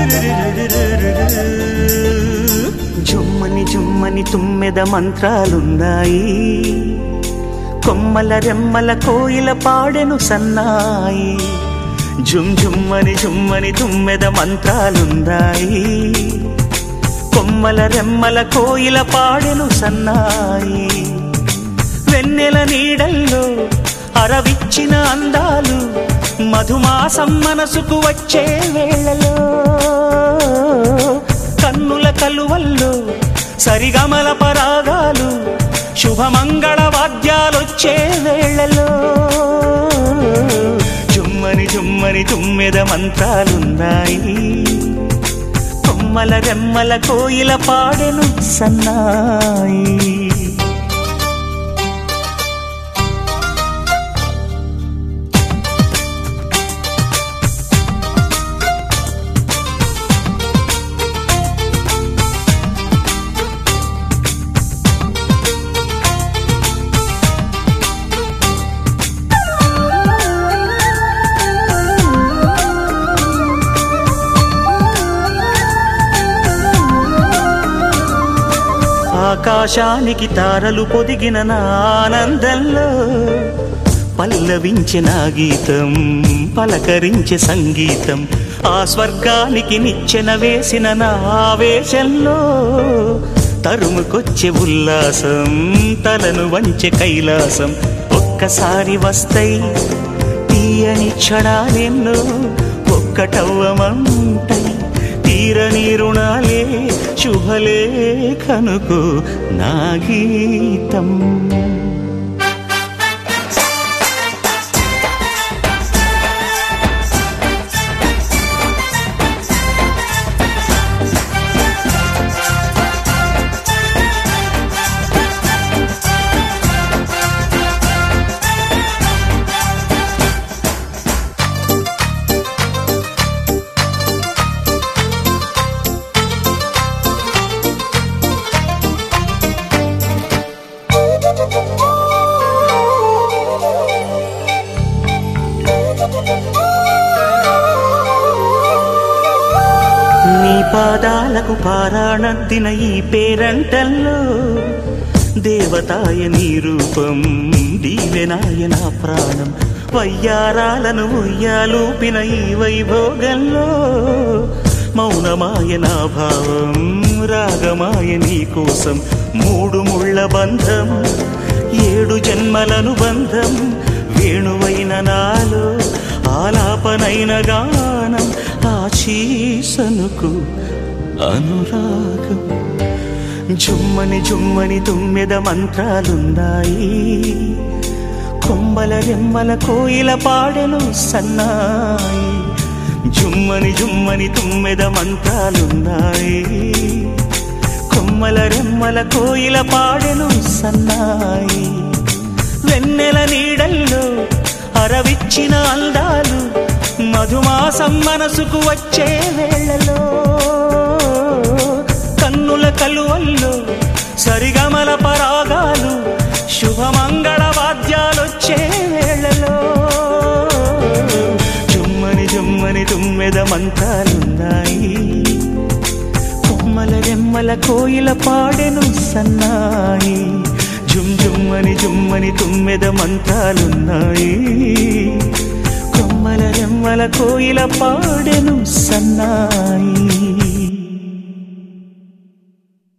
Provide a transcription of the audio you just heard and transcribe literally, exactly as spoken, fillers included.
జుమ్మని జుమ్మని తుమ్మెద మంత్రాలున్నాయి, కొమ్మల రెమ్మల కోయిల పాడెను సన్నాయి. జుమ్ జుమ్మని జుమ్మని తుమ్మెద మంత్రాలున్నాయి, కొమ్మల రెమ్మల కోయిల పాడెను సన్నాయి. వెన్నెల నీడల్లో అరవిచ్చిన అందాలు మధుమాసం మనసుకు వచ్చే వేళలో, కన్నుల కలువల్లో సరిగమల పరాగాలు శుభమంగళ వాద్యాలొచ్చే వేళలో. జుమ్మని జుమ్మని తుమ్మెద మంత్రాలున్నాయి, కొమ్మల రెమ్మల కోయిల పాడెను సన్నాయి. ఆకాశానికి తారలు పొదిగిన నా ఆనందంలో పల్లవించే నా గీతం, పలకరించే సంగీతం. ఆ స్వర్గానికి నిచ్చెన వేసిన నా ఆవేశంలో తరుముకొచ్చే ఉల్లాసం, తలను వంచే కైలాసం. ఒక్కసారి వస్తాయి తీయని క్షణాలెన్నో, ఒక్కటవ్వమంటై తీరని రుణాలే శుభలేఖనుకు నా గీతం. నీ పాదాలకు పారాణద్దిన ఈ పేరంటల్లో దేవతాయ నీ రూపం, దీవెనాయ నా ప్రాణం. వయ్యారాలను ఉయ్యాలూపిన ఈ వైభోగంలో మౌనమాయ నా భావం, రాగమాయ నీ కోసం. మూడు ముళ్ళ బంధం, ఏడు జన్మలను బంధం, వేణువైన నాలో ఆలాపనైన గానం. ఆశీసనుకు అనురాగం. జుమ్మని జుమ్మని తుమ్మెద మంత్రాలున్నాయి, కొమ్మల రెమ్మల కోయిల పాడెను సన్నాయి. జుమ్మని జుమ్మని తుమ్మెద మంత్రాలున్నాయి, కొమ్మల రెమ్మల కోయిల పాడెను సన్నాయి. వెన్నెల నీడల్లో అరవిచ్చిన అందాలు మధుమాసం మనసుకు వచ్చే వేళలో, కన్నుల కలువల్లో సరిగమల పరాగాలు శుభమంగళ వాద్యాలొచ్చే వేళలో. జుమ్మని జుమ్మని తుమ్మెద మంత్రాలున్నాయి, కొమ్మల రెమ్మల కోయిల పాడెను సన్నాయి. జుమ్ జుమ్మని జుమ్మని తుమ్మెద మంత్రాలున్నాయి, కొమ్మల రెమ్మల కోయిల పాడెను సన్నాయి.